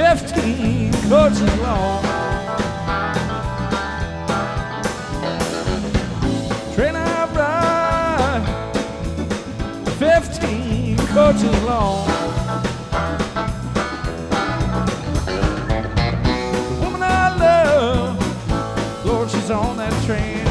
15 coaches long. Train I've ride 15 coaches long. The woman I love, Lord, she's on that train.